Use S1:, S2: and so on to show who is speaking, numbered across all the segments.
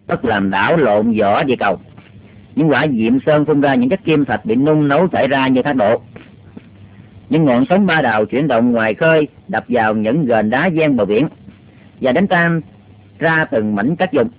S1: tức làm đảo lộn vỏ địa cầu. Những quả diệm sơn phun ra những chất kim thạch bị nung nấu chảy ra như thác đổ. Những ngọn sóng ba đào chuyển động ngoài khơi đập vào những gền đá ven bờ biển và đánh tan ra từng mảnh cát dùng.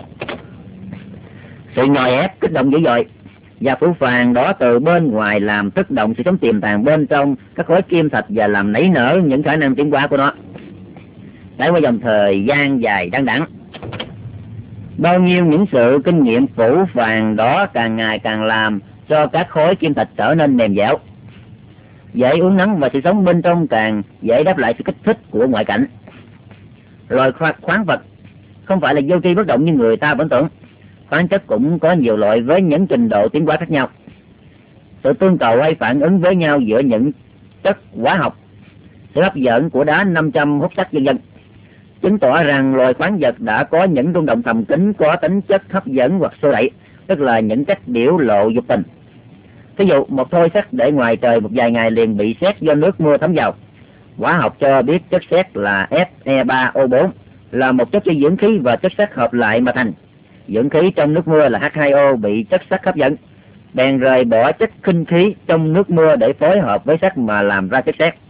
S1: Sự nhồi ép kích động dữ dội và phủ phàng đó từ bên ngoài làm thức động sự sống tiềm tàng bên trong các khối kim thạch và làm nảy nở những khả năng tiến hóa của nó. Trải qua dòng thời gian dài đăng đẵng, bao nhiêu những sự kinh nghiệm phủ phàng đó càng ngày càng làm cho các khối kim thạch trở nên mềm dẻo, dễ uốn nắn, và sự sống bên trong càng dễ đáp lại sự kích thích của ngoại cảnh. Loài khoáng vật không phải là vô tri bất động như người ta vẫn tưởng. Khoáng chất cũng có nhiều loại với những trình độ tiến hóa khác nhau. Sự tương cầu hay phản ứng với nhau giữa những chất hóa học, sự hấp dẫn của đá 500 hút sắt vân vân chứng tỏ rằng loài khoáng vật đã có những rung động thầm kín có tính chất hấp dẫn hoặc xô đẩy, tức là những chất biểu lộ dục tình. Ví dụ một thoi sắt để ngoài trời một vài ngày liền bị sét do nước mưa thấm vào. Hóa học cho biết chất sét là Fe3O4 là một chất gây dưỡng khí và chất sắt hợp lại mà thành. Dưỡng khí trong nước mưa là H2O bị chất sắt hấp dẫn, bèn rời bỏ chất khinh khí trong nước mưa để phối hợp với sắt mà làm ra chất sét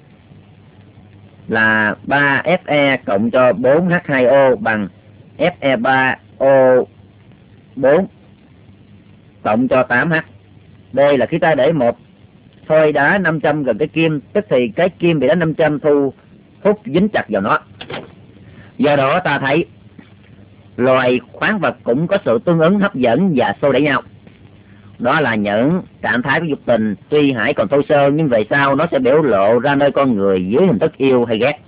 S1: là 3Fe cộng cho 4H2O bằng Fe3O4 cộng cho 8H. Đây là khi ta để một thoi đá 500 gần cái kim, tức thì cái kim bị đá 500 thu hút dính chặt vào nó. Do đó ta thấy loài khoáng vật cũng có sự tương ứng hấp dẫn và xô đẩy nhau. Đó là những trạng thái của dục tình tuy hãy còn thô sơ nhưng về sau nó sẽ biểu lộ ra nơi con người dưới hình thức yêu hay ghét.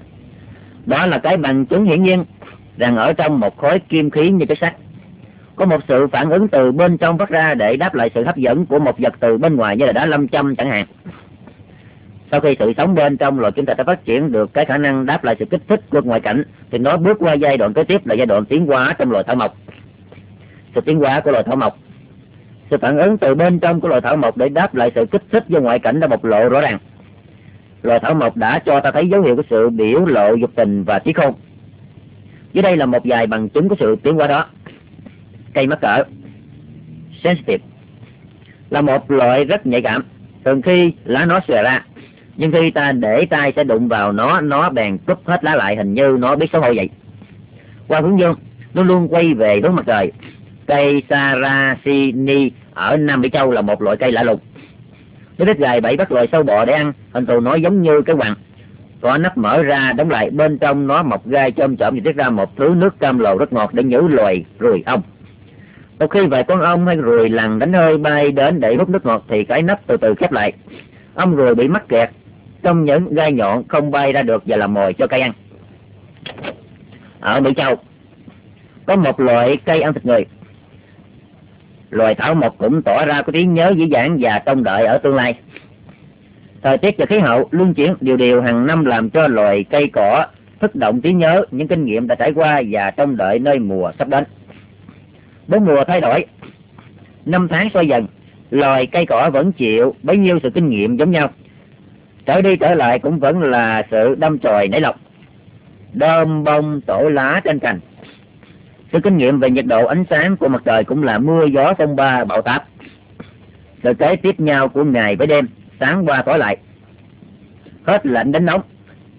S1: Đó là cái bằng chứng hiển nhiên rằng ở trong một khối kim khí như cái sắt có một sự phản ứng từ bên trong phát ra để đáp lại sự hấp dẫn của một vật từ bên ngoài như là đá 500 chẳng hạn. Sau khi sự sống bên trong loài kim thạch đã phát triển được cái khả năng đáp lại sự kích thích của ngoại cảnh, thì nó bước qua giai đoạn kế tiếp là giai đoạn tiến hóa trong loài thảo mộc. Sự tiến hóa của loài thảo mộc, sự phản ứng từ bên trong của loài thảo mộc để đáp lại sự kích thích do ngoại cảnh đã bộc lộ rõ ràng. Loài thảo mộc đã cho ta thấy dấu hiệu của sự biểu lộ dục tình và trí khôn. Dưới đây là một vài bằng chứng của sự tiến hóa đó. Cây mắc cỡ sensitive là một loại rất nhạy cảm. Thường khi lá nó xòe ra, nhưng khi ta để tay sẽ đụng vào nó bèn cúp hết lá lại, hình như nó biết xấu hổ vậy. Qua hướng dương, nó luôn quay về hướng mặt trời. Cây Saracini ở Nam Mỹ Châu là một loại cây lạ lùng. Nó thích gài bẫy bắt loài sâu bọ để ăn, hình thù nó giống như cái quặng, có nắp mở ra đóng lại, bên trong nó mọc gai chôm chởm và tiết ra một thứ nước cam lồ rất ngọt để nhử loài ruồi ong. Một khi vài con ong hay ruồi lằn đánh hơi bay đến để hút nước ngọt thì cái nắp từ từ khép lại. Ong ruồi bị mắc kẹt trong những gai nhọn không bay ra được và làm mồi cho cây ăn. Ở Mỹ Châu có một loại cây ăn thịt người. Loài thảo mộc cũng tỏ ra có trí nhớ dễ dàng và trông đợi ở tương lai. Thời tiết và khí hậu luân chuyển đều hàng năm làm cho loài cây cỏ thức động trí nhớ những kinh nghiệm đã trải qua và trông đợi nơi mùa sắp đến. 4 mùa thay đổi, 5 tháng xoay dần, loài cây cỏ vẫn chịu bấy nhiêu sự kinh nghiệm giống nhau. Trở đi trở lại cũng vẫn là sự đâm chồi nảy lọc, đơm bông tổ lá trên cành. Sự kinh nghiệm về nhiệt độ ánh sáng của mặt trời cũng là mưa gió phong ba bão táp. Sự kế tiếp nhau của ngày với đêm, sáng qua tối lại, hết lạnh đến nóng,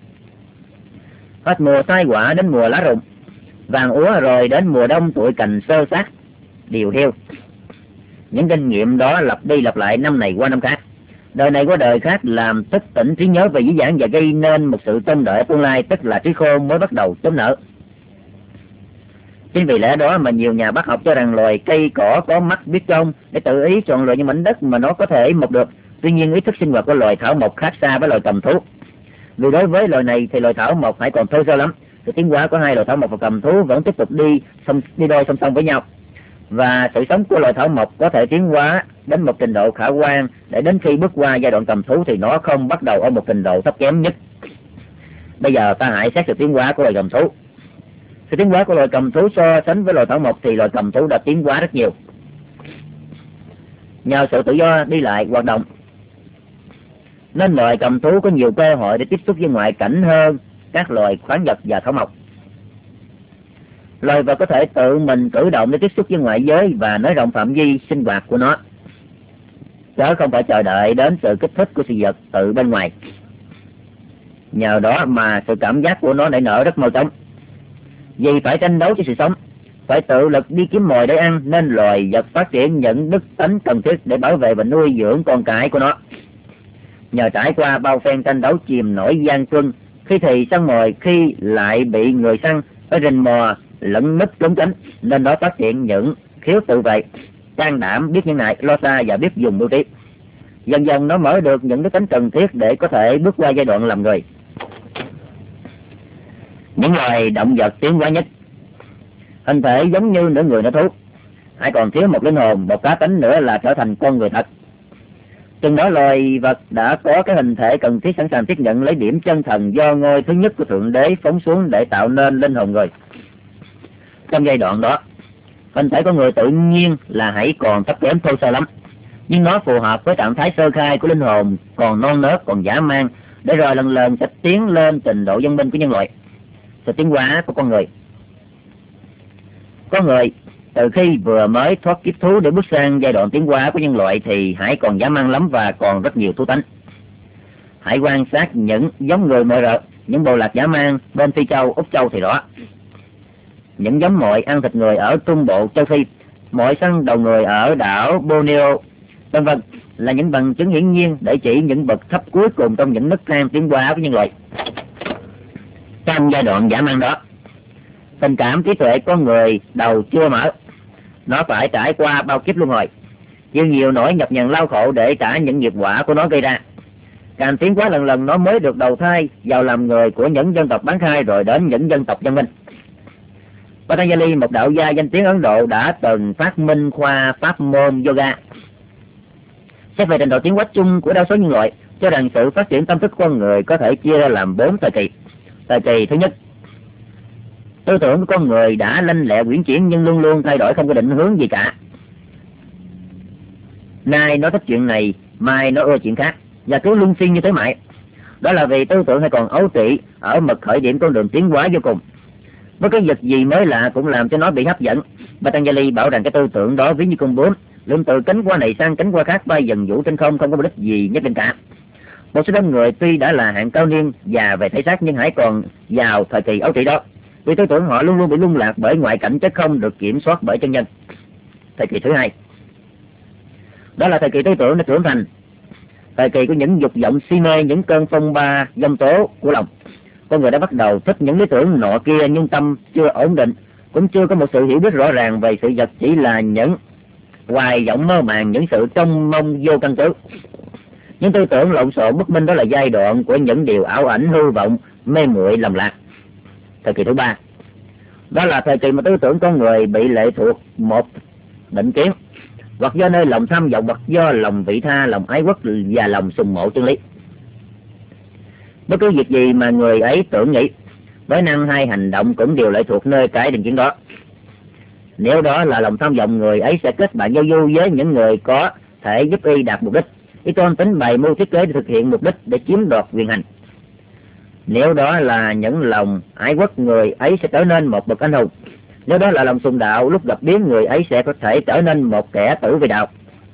S1: hết mùa sai quả đến mùa lá rụng, vàng úa rồi đến mùa đông tuổi cành sơ sát, điều hiu. Những kinh nghiệm đó lặp đi lặp lại năm này qua năm khác, đời này qua đời khác, làm thức tỉnh trí nhớ về dĩ dãn và gây nên một sự trông đợi tương lai, tức là trí khôn mới bắt đầu chớm nở. Chính vì lẽ đó mà nhiều nhà bác học cho rằng loài cây cỏ có mắt biết trông để tự ý chọn lựa những mảnh đất mà nó có thể mọc được. Tuy nhiên ý thức sinh hoạt của loài thảo mộc khác xa với loài cầm thú. Vì đối với loài này thì loài thảo mộc hãy còn thô sơ lắm. Sự tiến hóa của hai loài thảo mộc và cầm thú vẫn tiếp tục đi đôi song song với nhau. Và sự sống của loài thảo mộc có thể tiến hóa đến một trình độ khả quan, để đến khi bước qua giai đoạn cầm thú thì nó không bắt đầu ở một trình độ thấp kém nhất. Bây giờ ta hãy xét sự tiến hóa của loài cầm thú. Sự tiến hóa của loài cầm thú so sánh với loài thảo mộc thì loài cầm thú đã tiến hóa rất nhiều. Nhờ sự tự do đi lại hoạt động nên loài cầm thú có nhiều cơ hội để tiếp xúc với ngoại cảnh hơn các loài khoáng vật và thảo mộc. loài vật có thể tự mình cử động để tiếp xúc với ngoại giới và nới rộng phạm vi sinh hoạt của nó, chứ không phải chờ đợi đến sự kích thích của sự vật từ bên ngoài. Nhờ đó mà sự cảm giác của nó nảy nở rất mau chóng. Vì phải tranh đấu cho sự sống, phải tự lực đi kiếm mồi để ăn, nên loài vật phát triển những đức tánh cần thiết để bảo vệ và nuôi dưỡng con cái của nó. Nhờ trải qua bao phen tranh đấu chìm nổi gian truân, khi thì săn mồi, khi lại bị người săn, phải rình mò lẫn nứt trốn tránh, nên nó phát triển những khiếu tự vệ, can đảm, biết nhân nại, lo xa và biết dùng mưu trí. Dần dần nó mở được những đức tính cần thiết để có thể bước qua giai đoạn làm người. Những loài động vật tiến hóa nhất, hình thể giống như nửa người nửa thú, hãy còn thiếu một linh hồn, một cá tính nữa là trở thành con người thật. Chừng đó loài vật đã có cái hình thể cần thiết, sẵn sàng tiếp nhận lấy điểm chân thần do ngôi thứ nhất của Thượng Đế phóng xuống để tạo nên linh hồn người. Trong giai đoạn đó, hình thể của người tự nhiên là hãy còn thấp kém thô sơ lắm, nhưng nó phù hợp với trạng thái sơ khai của linh hồn còn non nớt, còn dã man, để rồi lần lần sẽ tiến lên trình độ văn minh của nhân loại, sự tiến hóa của con người. Con người từ khi vừa mới thoát kiếp thú để bước sang giai đoạn tiến hóa của nhân loại thì hãy còn dã man lắm và còn rất nhiều thú tánh. Hãy quan sát những giống người mọi rợ, những bộ lạc dã man bên Phi Châu, Úc Châu thì rõ. Những giống mồi ăn thịt người ở Trung Bộ châu Phi, mồi săn đầu người ở đảo Borneo, vân vân, là những bằng chứng hiển nhiên để chỉ những bậc thấp cuối cùng trong những nấc thang tiến hóa của nhân loại. Trong giai đoạn dã man đó, tình cảm trí tuệ con người đầu chưa mở, nó phải trải qua bao kiếp luân hồi, chịu nhiều nỗi nhọc nhằn lao khổ để trả những nghiệp quả của nó gây ra. Càng tiến hóa lần lần, nó mới được đầu thai vào làm người của những dân tộc bán khai, rồi đến những dân tộc văn minh. Patanjali, một đạo gia danh tiếng Ấn Độ, đã từng phát minh khoa pháp môn yoga. Xét về trình độ tiến hóa chung của đa số nhân loại, cho rằng sự phát triển tâm thức con người có thể chia ra làm 4 thời kỳ. Thời kỳ thứ nhất, tư tưởng của con người đã lanh lẹ uyển chuyển nhưng luôn luôn thay đổi, không có định hướng gì cả. Nay nó thích chuyện này, mai nó ưa chuyện khác, và cứ luân phiên như thế mãi. Đó là vì tư tưởng hay còn ấu trĩ ở mực khởi điểm con đường tiến hóa vô cùng. Với cái vật gì mới lạ cũng làm cho nó bị hấp dẫn. Patanjali bảo rằng cái tư tưởng đó ví như con bướm, lượn từ cánh qua này sang cánh qua khác, bay dần vũ trên không, không có mục đích gì nhất định cả. Một số đông người tuy đã là hạng cao niên và về thể xác, nhưng hãy còn vào thời kỳ ấu trĩ đó, vì tư tưởng họ luôn luôn bị lung lạc bởi ngoại cảnh, chứ không được kiểm soát bởi chân nhân. Thời kỳ thứ hai, đó là thời kỳ tư tưởng đã trưởng thành, thời kỳ của những dục vọng si mê, những cơn phong ba dông tố của lòng. Con người đã bắt đầu thích những lý tưởng nọ kia, nhưng tâm chưa ổn định, cũng chưa có một sự hiểu biết rõ ràng về sự vật, chỉ là những hoài vọng mơ màng, những sự trông mong vô căn cứ. Những tư tưởng lộn xộn bất minh, đó là giai đoạn của những điều ảo ảnh hư vọng, mê muội lầm lạc. Thời kỳ thứ ba, đó là thời kỳ mà tư tưởng con người bị lệ thuộc một định kiến, hoặc do nơi lòng tham vọng, hoặc do lòng vị tha, lòng ái quốc và lòng sùng mộ chân lý. Bất cứ việc gì mà người ấy tưởng nghĩ, nói năng hay hành động cũng đều lệ thuộc nơi cái định kiến đó. Nếu đó là lòng tham vọng, người ấy sẽ kết bạn giao du với những người có thể giúp y đạt mục đích, y toan tính bày mưu thiết kế để thực hiện mục đích, để chiếm đoạt quyền hành. Nếu đó là những lòng ái quốc, người ấy sẽ trở nên một bậc anh hùng. Nếu đó là lòng sùng đạo, lúc gặp biến, người ấy sẽ có thể trở nên một kẻ tử vì đạo.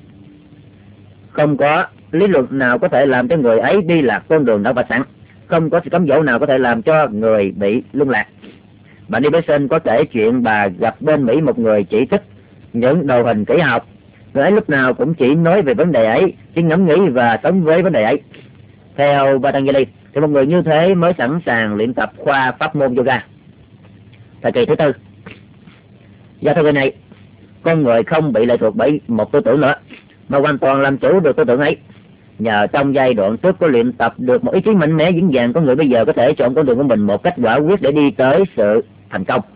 S1: Không có lý luận nào có thể làm cho người ấy đi lạc con đường đã vạch sẵn, không có sự cám dỗ nào có thể làm cho người bị lung lạc. Bà Nielsen có kể chuyện bà gặp bên Mỹ một người chỉ thích những đồ hình kỹ học. Người ấy lúc nào cũng chỉ nói về vấn đề ấy, chỉ ngẫm nghĩ và sống với vấn đề ấy. Theo Patanjali thì một người như thế mới sẵn sàng luyện tập khoa pháp môn yoga. Thời kỳ thứ tư, do thời kỳ này, con người không bị lệ thuộc bởi một tư tưởng nữa, mà hoàn toàn làm chủ được tư tưởng ấy. Nhờ trong giai đoạn trước có luyện tập được một ý chí mạnh mẽ vững vàng, con người bây giờ có thể chọn con đường của mình một cách quả quyết để đi tới sự thành công.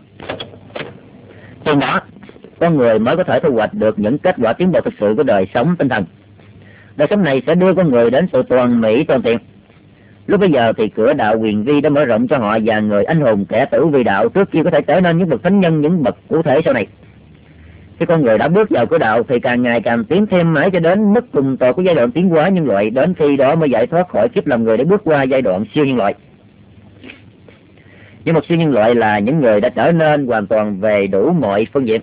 S1: Từ đó, con người mới có thể thu hoạch được những kết quả tiến bộ thực sự của đời sống tinh thần. Đời sống này sẽ đưa con người đến sự toàn mỹ toàn tiện. Lúc bây giờ thì cửa đạo quyền vi đã mở rộng cho họ, và người anh hùng kẻ tử vì đạo trước kia có thể trở nên những bậc thánh nhân, những bậc cụ thể sau này. Khi con người đã bước vào cửa đạo thì càng ngày càng tiến thêm mãi cho đến mức cùng tột của giai đoạn tiến hóa nhân loại, đến khi đó mới giải thoát khỏi kiếp làm người để bước qua giai đoạn siêu nhân loại. Nhưng một siêu nhân loại là những người đã trở nên hoàn toàn về đủ mọi phương diện,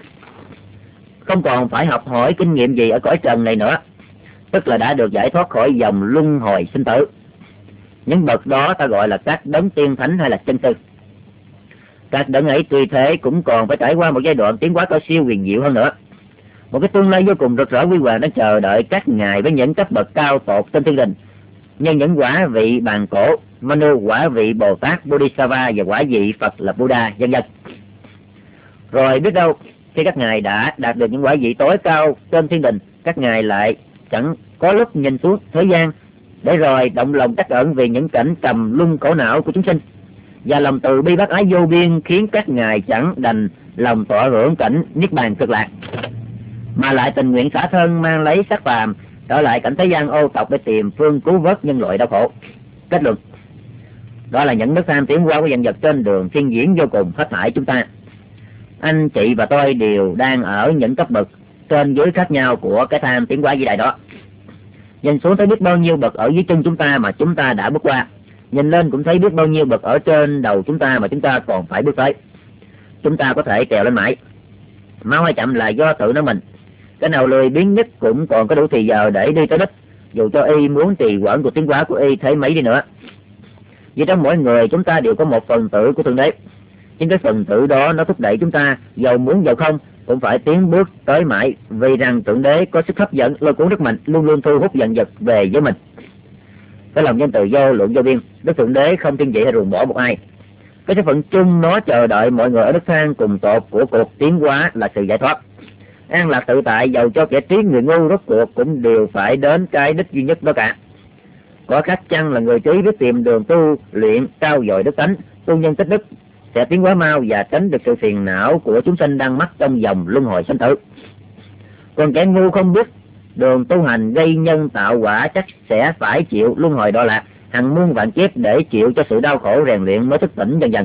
S1: không còn phải học hỏi kinh nghiệm gì ở cõi trần này nữa, tức là đã được giải thoát khỏi dòng luân hồi sinh tử. Những bậc đó ta gọi là các đấng tiên thánh hay là chân sư. Các đấng ấy tuy thế cũng còn phải trải qua một giai đoạn tiến hóa cao siêu huyền diệu hơn nữa. Một cái tương lai vô cùng rực rỡ huy hoàng đang chờ đợi các ngài với những cấp bậc cao tột trên thiên đình, như những quả vị bàn cổ, Manu, quả vị Bồ Tát, Bodhisattva và quả vị Phật là Buddha, vân vân. Rồi biết đâu khi các ngài đã đạt được những quả vị tối cao trên thiên đình, các ngài lại chẳng có lúc nhìn xuống thế gian để rồi động lòng trắc ẩn vì những cảnh trầm luân khổ não của chúng sinh, và lòng từ bi bác ái vô biên khiến các ngài chẳng đành lòng tọa hưởng cảnh niết bàn cực lạc, mà lại tình nguyện xả thân mang lấy xác phàm trở lại cảnh thế gian ô tộc để tìm phương cứu vớt nhân loại đau khổ. Kết luận, đó là những nước tham tiến hóa của dạng vật trên đường thiên diễn vô cùng hết thảy chúng ta. Anh chị và tôi đều đang ở những cấp bậc trên dưới khác nhau của cái tham tiến hóa vĩ đại đó. Nhìn xuống thấy biết bao nhiêu bậc ở dưới chân chúng ta mà chúng ta đã bước qua, nhìn lên cũng thấy biết bao nhiêu bậc ở trên đầu chúng ta mà chúng ta còn phải bước tới. Chúng ta có thể trèo lên mãi, mau hay chậm là do tự nó mình. Cái nào lười biếng nhất cũng còn có đủ thì giờ để đi tới đích, dù cho y muốn trì hoãn cuộc tiến hóa của y thế mấy đi nữa. Vì trong mỗi người chúng ta đều có một phần tử của Thượng Đế. Chính cái phần tử đó nó thúc đẩy chúng ta, dầu muốn dầu không cũng phải tiến bước tới mãi, vì rằng Thượng Đế có sức hấp dẫn lôi cuốn rất mạnh, luôn luôn thu hút vạn vật về với mình. Cái lòng nhân từ vô lượng vô biên, Đức Thượng Đế không thiên vị hay ruồng bỏ một ai. Cái số phận chung nó chờ đợi mọi người ở đất thang cùng tột của cuộc tiến hóa là sự giải thoát, an lạc tự tại, dầu cho kẻ trí người ngu rốt cuộc cũng đều phải đến cái đích duy nhất đó cả. Có khác chăng là người trí biết tìm đường tu luyện trau dồi đức tánh, tu nhân tích đức, sẽ tiến hóa mau và tránh được sự phiền não của chúng sinh đang mắc trong dòng luân hồi sinh tử. Còn kẻ ngu không biết đường tu hành gây nhân tạo quả chắc sẽ phải chịu luân hồi đọa lạc hàng muôn vạn kiếp để chịu cho sự đau khổ rèn luyện mới thức tỉnh dần dần.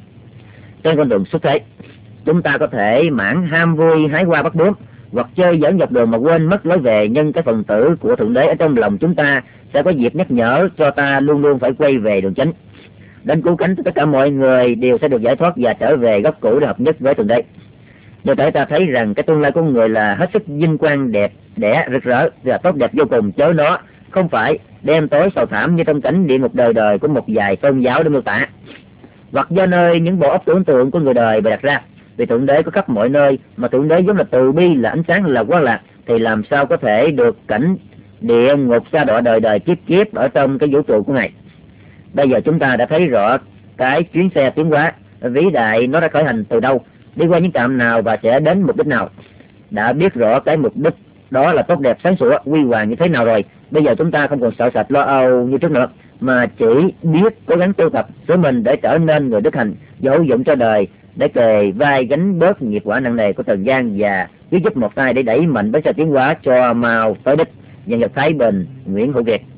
S1: Trên con đường xuất thế, chúng ta có thể mãn ham vui hái hoa bắt bướm, hoặc chơi giỡn dọc đường mà quên mất lối về, nhưng cái phần tử của Thượng Đế ở trong lòng chúng ta sẽ có dịp nhắc nhở cho ta luôn luôn phải quay về đường chính. Đến cứu cánh tất cả mọi người đều sẽ được giải thoát và trở về gốc cũ để hợp nhất với Thượng Đế. Do thế ta thấy rằng cái tương lai của người là hết sức vinh quang đẹp đẽ rực rỡ và tốt đẹp vô cùng, chớ nó không phải đêm tối sầu thảm như trong cảnh địa ngục đời đời của một vài tôn giáo để miêu tả, hoặc do nơi những bộ óc tưởng tượng của người đời bày đặt ra. Vì Thượng Đế có khắp mọi nơi, mà Thượng Đế vốn là từ bi, là ánh sáng, là quang lạc, thì làm sao có thể được cảnh địa ngục sa đọa đời đời kiếp kiếp ở trong cái vũ trụ của Ngài. Bây giờ chúng ta đã thấy rõ cái chuyến xe tiến hóa vĩ đại nó đã khởi hành từ đâu, đi qua những trạm nào và sẽ đến mục đích nào. Đã biết rõ cái mục đích đó là tốt đẹp, sáng sủa, huy hoàng như thế nào rồi. Bây giờ chúng ta không còn sợ sệt lo âu như trước nữa, mà chỉ biết cố gắng tu tập sửa mình để trở nên người đức hạnh, hữu dụng cho đời, để kề vai gánh bớt nghiệp quả nặng nề của trần gian và biết giúp một tay để đẩy mạnh bánh xe tiến hóa cho mau tới đích. Nhân vật Thái Bình, Nguyễn Hữu Việt.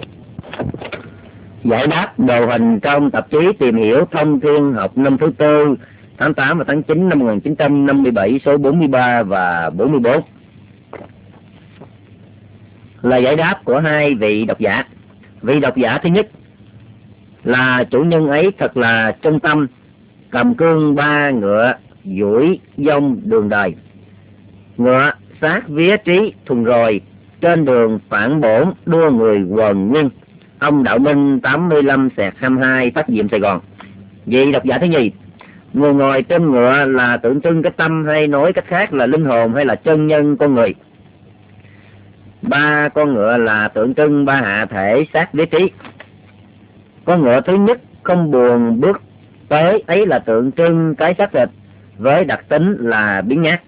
S1: Giải đáp đồ hình trong tạp chí Tìm hiểu Thông Thiên Học năm thứ tư, tháng 8 và tháng 9 năm 1957, số 43 và 44. Là giải đáp của hai vị độc giả. Vị độc giả thứ nhất là chủ nhân ấy thật là trung tâm, cầm cương ba ngựa duỗi dông đường đời, ngựa sát vía trí thùng rồi, trên đường phản bổn đua người quần nguyên. Ông Đạo Minh 85/22, Phát Diệm, Sài Gòn. Vị độc giả thứ nhì, người ngồi trên ngựa là tượng trưng cái tâm, hay nói cách khác là linh hồn, hay là chân nhân con người. Ba con ngựa là tượng trưng ba hạ thể sát vía trí. Con ngựa thứ nhất không buồn bước tới, ấy là tượng trưng cái xác thịt với đặc tính là biến nhát.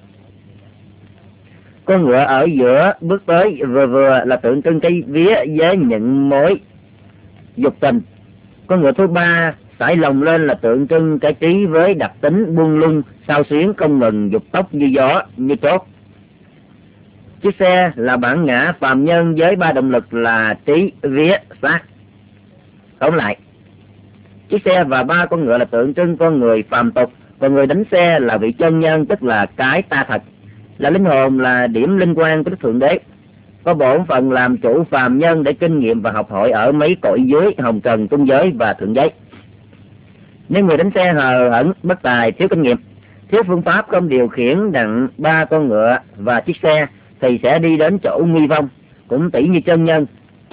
S1: Con ngựa ở giữa bước tới vừa vừa là tượng trưng cái vía với những mối dục tình. Con ngựa thứ ba sải lồng lên là tượng trưng cái trí với đặc tính buông lung, sao xuyến, không ngừng dục tốc như gió, như chốt. Chiếc xe là bản ngã phàm nhân với ba động lực là trí, vía, xác. Tóm lại, chiếc xe và ba con ngựa là tượng trưng con người phàm tục, còn người đánh xe là vị chân nhân, tức là cái ta thật, là linh hồn, là điểm linh quan của Đức Thượng Đế, có bổn phận làm chủ phàm nhân để kinh nghiệm và học hỏi ở mấy cõi dưới hồng trần, trung giới và thượng giới. Nếu người đánh xe hờ hững, bất tài, thiếu kinh nghiệm, thiếu phương pháp không điều khiển đặng 3 con ngựa và chiếc xe, thì sẽ đi đến chỗ nguy vong. Cũng tỷ như chân nhân,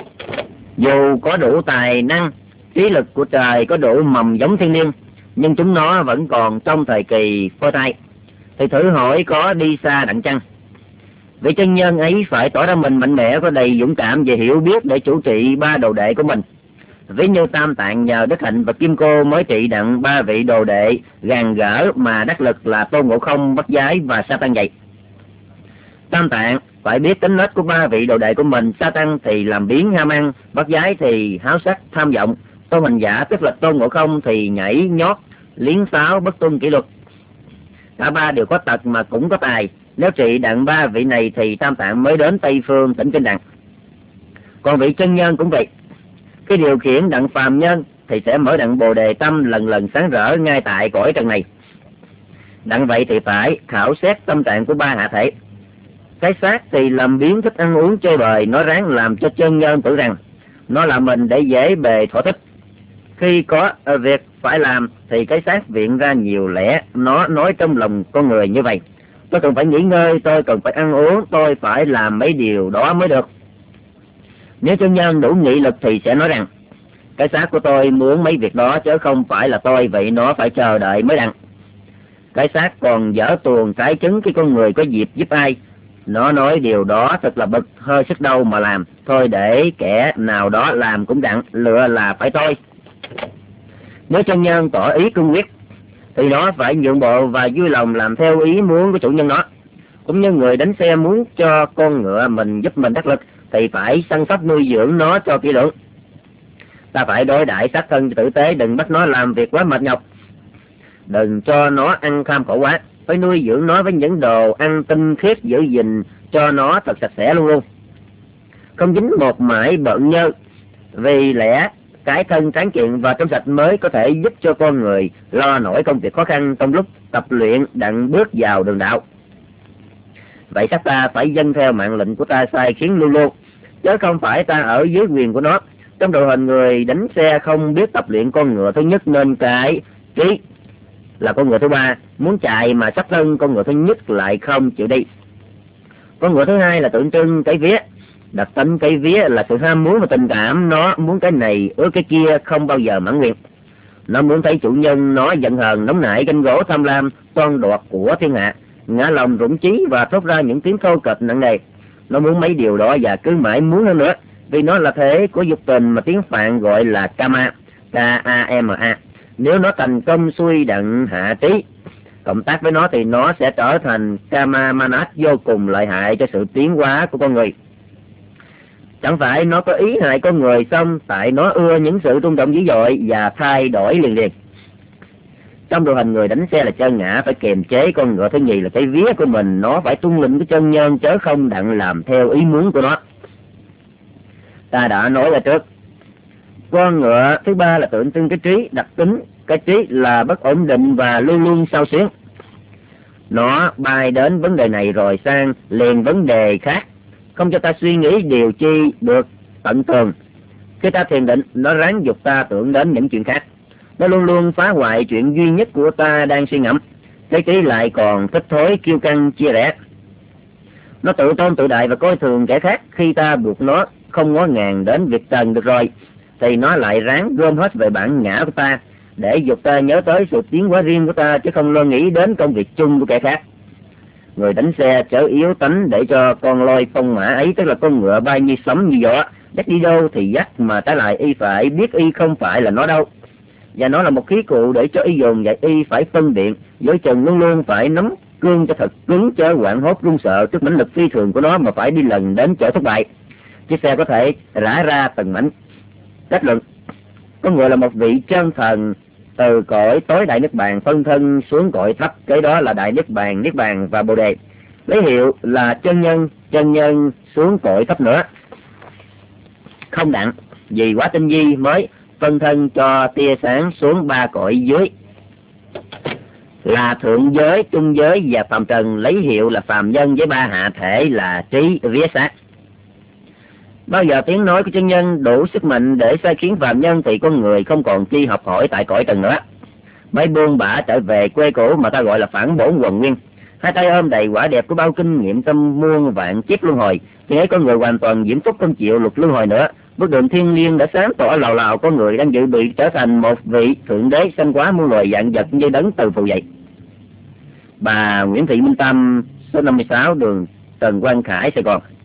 S1: dù có đủ tài năng, trí lực của trời có đủ mầm giống thiên liêng, nhưng chúng nó vẫn còn trong thời kỳ phôi thai, thì thử hỏi có đi xa đặng chăng? Vị chân nhân ấy phải tỏ ra mình mạnh mẽ, có đầy dũng cảm và hiểu biết để chủ trị 3 đồ đệ của mình. Ví như Tam Tạng nhờ Đức Hạnh và Kim Cô mới trị đặng 3 vị đồ đệ gàn gỡ mà đắc lực là Tôn Ngộ Không, Bất Giái và Sa Tăng vậy. Tam Tạng phải biết tính nết của 3 vị đồ đệ của mình. Sa Tăng thì làm biếng ham ăn, Bất Giái thì háo sắc tham vọng, Tôn Hành Giả tức là Tôn Ngộ Không thì nhảy nhót liến xáo bất tuân kỷ luật. Cả 3 đều có tật mà cũng có tài. Nếu trị đặng 3 vị này thì Tam Tạng mới đến Tây Phương tỉnh Kinh Đằng. Còn vị chân nhân cũng vậy, cái điều khiển đặng phàm nhân thì sẽ mở đặng Bồ Đề tâm lần lần sáng rỡ ngay tại cõi trần này. Đặng vậy thì phải khảo xét tâm trạng của 3 hạ thể. Cái xác thì làm biến thích ăn uống chơi bời, nó ráng làm cho chân nhân tưởng rằng nó là mình để dễ bề thỏa thích. Khi có việc phải làm thì cái xác viện ra nhiều lẽ, nó nói trong lòng con người như vậy: tôi cần phải nghỉ ngơi, tôi cần phải ăn uống, tôi phải làm mấy điều đó mới được. Nếu chân nhân đủ nghị lực thì sẽ nói rằng cái xác của tôi muốn mấy việc đó chứ không phải là tôi, vậy nó phải chờ đợi mới đặng. Cái xác còn dở tuồng cái chứng khi con người có dịp giúp ai, nó nói điều đó thật là bực, hơi sức đâu mà làm, thôi để kẻ nào đó làm cũng đặng, lựa là phải tôi. Nếu chân nhân tỏ ý cương quyết thì nó phải nhượng bộ và vui lòng làm theo ý muốn của chủ nhân nó. Cũng như người đánh xe muốn cho con ngựa mình giúp mình đắc lực thì phải săn sóc nuôi dưỡng nó cho kỹ lưỡng. Ta phải đối đãi xác thân tử tế, đừng bắt nó làm việc quá mệt nhọc, đừng cho nó ăn kham khổ quá, phải nuôi dưỡng nó với những đồ ăn tinh khiết, giữ gìn cho nó thật sạch sẽ luôn luôn, không dính một mãi bợn nhơ. Vì lẽ cái thân tráng kiện và trong sạch mới có thể giúp cho con người lo nổi công việc khó khăn trong lúc tập luyện đặng bước vào đường đạo. Vậy chắc ta phải dâng theo mạng lệnh của ta sai khiến luôn luôn, chứ không phải ta ở dưới quyền của nó. Trong đội hình người đánh xe không biết tập luyện con ngựa thứ nhất, nên cái trí là con ngựa thứ 3 muốn chạy mà sắp thân con ngựa thứ nhất lại không chịu đi. Con ngựa thứ 2 là tượng trưng cái vía. Đặc tính cái vía là sự ham muốn và tình cảm, nó muốn cái này ước cái kia, không bao giờ mãn nguyện. Nó muốn thấy chủ nhân nó giận hờn, nóng nảy, ganh gỗ, tham lam, toan đoạt của thiên hạ, ngã lòng rụng chí và thốt ra những tiếng thô kệch nặng nề. Nó muốn mấy điều đó và cứ mãi muốn hơn nữa, vì nó là thể của dục tình mà tiếng Phạn gọi là Kama, K-A-M-A. Nếu nó thành công xuôi đặng hạ trí cộng tác với nó thì nó sẽ trở thành Kama Manas vô cùng lợi hại cho sự tiến hóa của con người. Chẳng phải nó có ý hại con người, xong tại nó ưa những sự rung động dữ dội và thay đổi liền liền. Trong đội hình người đánh xe là chân ngã phải kiềm chế con ngựa thứ nhì là cái vía của mình, nó phải tuân lệnh của chân nhân chớ không đặng làm theo ý muốn của nó. Ta đã nói ra trước, con ngựa thứ 3 là tượng trưng cái trí. Đặc tính cái trí là bất ổn định và luôn luôn xao xuyến. Nó bay đến vấn đề này rồi sang liền vấn đề khác, không cho ta suy nghĩ điều chi được tận tường. Khi ta thiền định, nó ráng dục ta tưởng đến những chuyện khác. Nó luôn luôn phá hoại chuyện duy nhất của ta đang suy ngẫm. Cái trí lại còn thích thối, kiêu căng, chia rẽ. Nó tự tôn tự đại và coi thường kẻ khác. Khi ta buộc nó không ngó ngàng đến việc trần được rồi, thì nó lại ráng gom hết về bản ngã của ta, để dục ta nhớ tới sự tiến hóa riêng của ta, chứ không lo nghĩ đến công việc chung của kẻ khác. Người đánh xe chớ yếu tánh để cho con lôi phong mã ấy, tức là con ngựa bay như sấm như gió, dắt đi đâu thì dắt, mà trái lại y phải biết y không phải là nó đâu. Và nó là một khí cụ để cho y dùng, và y phải phân biệt với chân luôn luôn phải nắm cương cho thật cứng, chớ hoảng hốt run sợ trước mãnh lực phi thường của nó mà phải đi lần đến chỗ thất bại. Chiếc xe có thể rã ra từng mảnh. Kết luận, con ngựa là một vị chân thần từ cõi tối đại niết bàn phân thân xuống cõi thấp, cái đó là đại niết bàn và bồ đề, lấy hiệu là chân nhân xuống cõi thấp nữa. Không đặng vì quá tinh vi mới phân thân cho tia sáng xuống 3 cõi dưới là thượng giới, trung giới và phàm trần, lấy hiệu là phàm nhân với 3 hạ thể là trí, vía, sát. Bao giờ tiếng nói của chân nhân đủ sức mạnh để sai khiến phàm nhân thì con người không còn chi học hỏi tại cõi trần nữa. mới buông bả trở về quê cũ mà ta gọi là phản bổn quần nguyên. Hai tay ôm đầy quả đẹp của bao kinh nghiệm trong muôn vạn kiếp luân hồi, thì ấy con người hoàn toàn diễm phúc không chịu luật luân hồi nữa. Bước đường thiên liêng đã sáng tỏ lào lào con người đang dự bị trở thành một vị thượng đế sanh hóa muôn loài dạng vật như đấng từ phụ vậy. Bà Nguyễn Thị Minh Tâm, số 56 đường Trần Quang Khải, Sài Gòn.